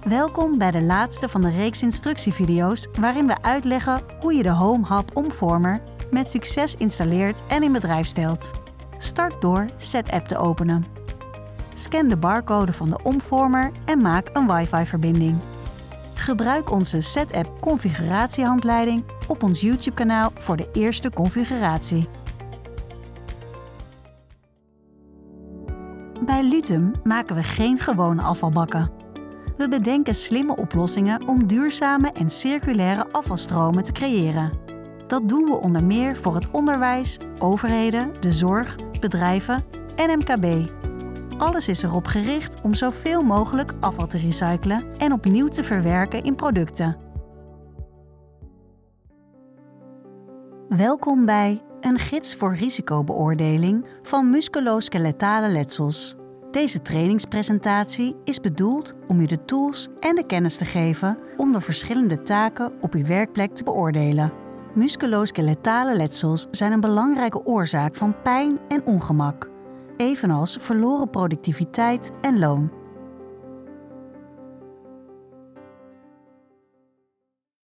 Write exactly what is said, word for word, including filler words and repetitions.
Welkom bij de laatste van de reeks instructievideo's waarin we uitleggen hoe je de Home Hub Omformer met succes installeert en in bedrijf stelt. Start door SetApp te openen. Scan de barcode van de omvormer en maak een wifi-verbinding. Gebruik onze SetApp configuratiehandleiding op ons YouTube-kanaal voor de eerste configuratie. Bij Lutum maken we geen gewone afvalbakken. We bedenken slimme oplossingen om duurzame en circulaire afvalstromen te creëren. Dat doen we onder meer voor het onderwijs, overheden, de zorg, bedrijven en M K B. Alles is erop gericht om zoveel mogelijk afval te recyclen en opnieuw te verwerken in producten. Welkom bij een gids voor risicobeoordeling van musculoskeletale letsels. Deze trainingspresentatie is bedoeld om u de tools en de kennis te geven om de verschillende taken op uw werkplek te beoordelen. Musculoskeletale letsels zijn een belangrijke oorzaak van pijn en ongemak, evenals verloren productiviteit en loon.